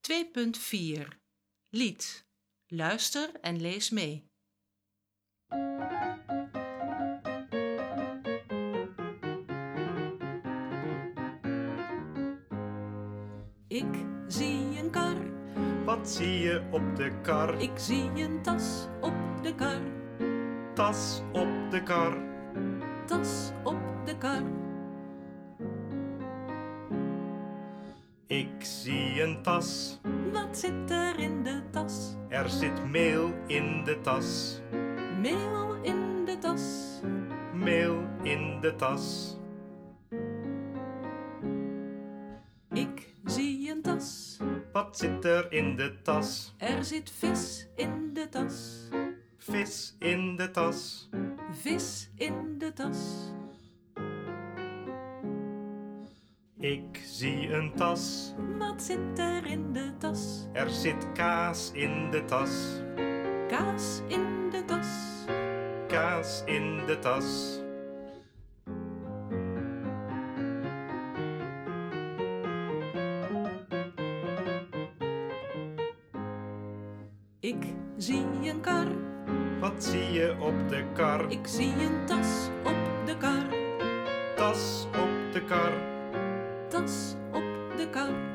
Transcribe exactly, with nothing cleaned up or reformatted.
twee punt vier Lied. Luister en lees mee. Ik zie een kar. Wat zie je op de kar? Ik zie een tas op de kar. Tas op de kar. Tas op de kar. Ik zie een tas. Wat zit er in de tas? Er zit meel in de tas. Meel in de tas. Meel in de tas. Ik zie een tas. Wat zit er in de tas? Er zit vis in de tas. Vis in de tas. Vis in de tas. Ik zie een tas. Wat zit er in de tas? Er zit kaas in de tas. Kaas in de tas. Kaas in de tas. Ik zie een kar. Wat zie je op de kar? Ik zie een tas op de kar. Tas op de kar. Tas op de kar.